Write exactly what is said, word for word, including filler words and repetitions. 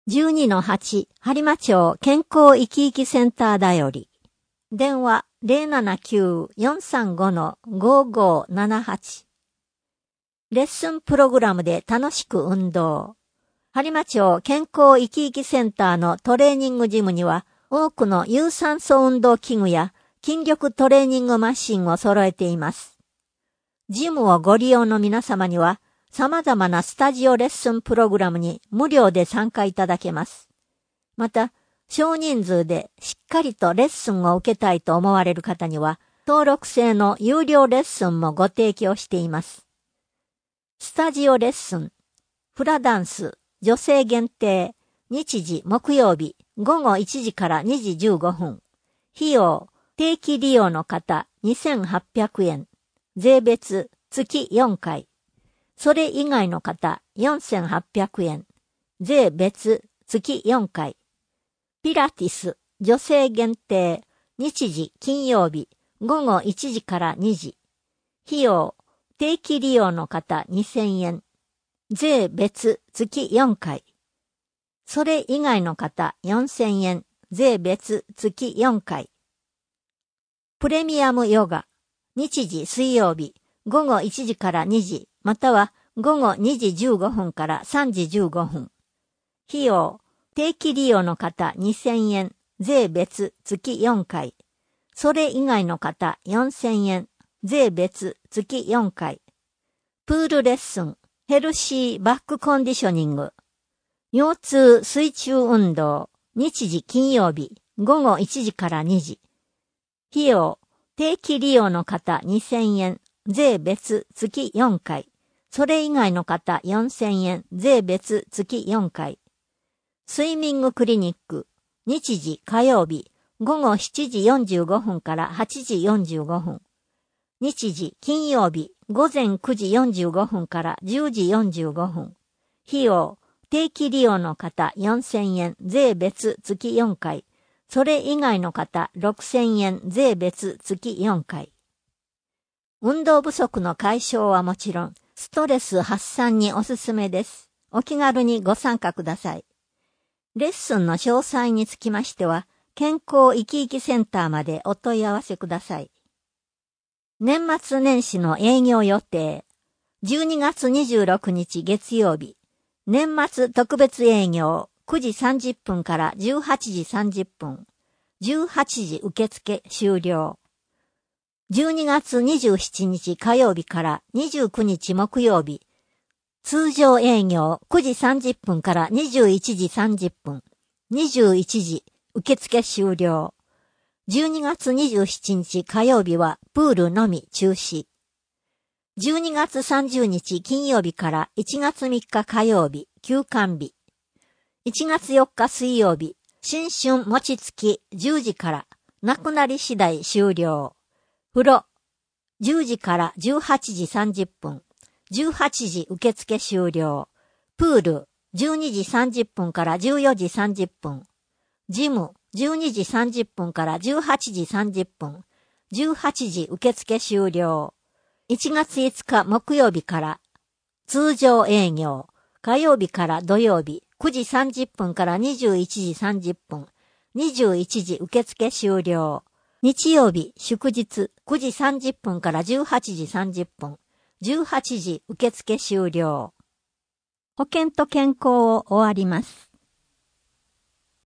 じゅうにのはち、播磨町健康生き生きセンターだより。電話 ゼロななきゅう よんさんご ごーごーななはち。レッスンプログラムで楽しく運動。播磨町健康生き生きセンターのトレーニングジムには多くの有酸素運動器具や筋力トレーニングマシンを揃えています。ジムをご利用の皆様には様々なスタジオレッスンプログラムに無料で参加いただけます。また、少人数でしっかりとレッスンを受けたいと思われる方には、登録制の有料レッスンもご提供しています。スタジオレッスン、フラダンス、女性限定、日時木曜日、午後いちじからにじじゅうごふん。費用、定期利用の方にせんはっぴゃくえん。税別、月よんかい。それ以外の方よんせんはっぴゃくえん。税別、月よんかい。ピラティス、女性限定、日時金曜日、午後いちじからにじ。費用、定期利用の方にせんえん。税別、月よんかい。それ以外の方よんせんえん。税別、月よんかい。プレミアムヨガ、日時水曜日、午後いちじからにじ、または午後にじじゅうごふんからさんじじゅうごふん。費用、定期利用の方にせんえん、税別、月よんかい。それ以外の方よんせんえん、税別、月よんかい。プールレッスン、ヘルシーバックコンディショニング。腰痛水中運動、日時金曜日、午後いちじからにじ。費用、定期利用の方にせんえん、税別、月よんかい。それ以外の方よんせんえん、税別、月よんかい。スイミングクリニック、日時火曜日、午後しちじよんじゅうごふんからはちじよんじゅうごふん。日時金曜日、午前くじよんじゅうごふんからじゅうじよんじゅうごふん。費用、定期利用の方よんせんえん、税別、月よんかい。それ以外の方ろくせんえん、税別、月よんかい。運動不足の解消はもちろん、ストレス発散におすすめです。お気軽にご参加ください。レッスンの詳細につきましては、健康生き生きセンターまでお問い合わせください。年末年始の営業予定。じゅうにがつにじゅうろくにち月曜日。年末特別営業くじさんじゅっぷんからじゅうはちじさんじゅっぷん。じゅうはちじ受付終了。じゅうにがつにじゅうしちにち火曜日からにじゅうくにち木曜日。通常営業くじさんじゅっぷんからにじゅういちじさんじゅっぷん。にじゅういちじ受付終了。じゅうにがつにじゅうしちにち火曜日はプールのみ中止。じゅうにがつさんじゅうにち金曜日からいちがつみっか火曜日休館日。いちがつよっか水曜日新春餅つきじゅうじからなくなり次第終了。風呂じゅうじからじゅうはちじさんじゅっぷん。じゅうはちじ受付終了。プールじゅうにじさんじゅっぷんからじゅうよじさんじゅっぷん。ジムじゅうにじさんじゅっぷんからじゅうはちじさんじゅっぷん。じゅうはちじ受付終了。いちがついつか木曜日から通常営業。火曜日から土曜日くじさんじゅっぷんからにじゅういちじさんじゅっぷん。にじゅういちじ受付終了。日曜日祝日くじさんじゅっぷんからじゅうはちじさんじゅっぷん。じゅうはちじ受付終了。保険と健康を終わります。